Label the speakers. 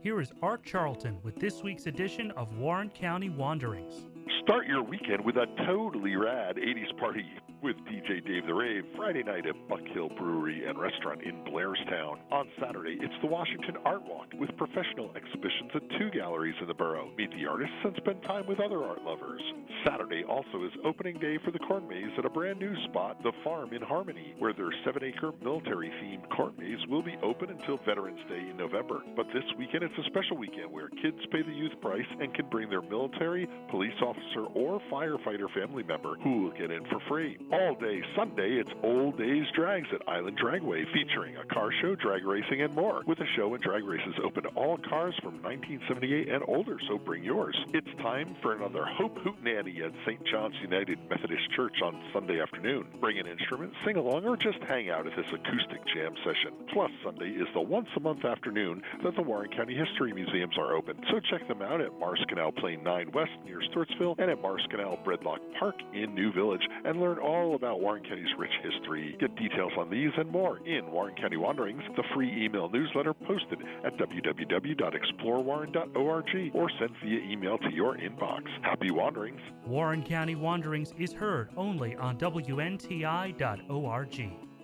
Speaker 1: here is Art Charlton with this week's edition of Warren County Wanderings.
Speaker 2: Start your weekend with a totally rad 80s party with DJ Dave the Rave Friday night at Buck Hill Brewery and Restaurant in Blairstown. On Saturday, it's the Washington Art Walk with professional exhibitions at 2 galleries in the borough. Meet the artists and spend time with other art lovers. Saturday also is opening day for the corn maze at a brand new spot, The Farm in Harmony, where their 7-acre military-themed corn maze will be open until Veterans Day in November. But this weekend, it's a special weekend where kids pay the youth price and can bring their military, police officer, or firefighter family member who will get in for free. All day Sunday, it's Old Days Drags at Island Dragway, featuring a car show, drag racing, and more. With the show and drag races open to all cars from 1978 and older, so bring yours. It's time for another Hope Hootenanny at St. John's United Methodist Church on Sunday afternoon. Bring an instrument, sing along, or just hang out at this acoustic jam session. Plus, Sunday is the once-a-month afternoon that the Warren County History Museums are open, so check them out at Mars Canal Plain 9 West near Sturtsville and at Mars Canal Breadlock Park in New Village, and learn all about Warren County's rich history. Get details on these and more in Warren County Wanderings, the free email newsletter posted at www.explorewarren.org or sent via email to your inbox. Happy wanderings.
Speaker 1: Warren County Wanderings is heard only on WNTI.org.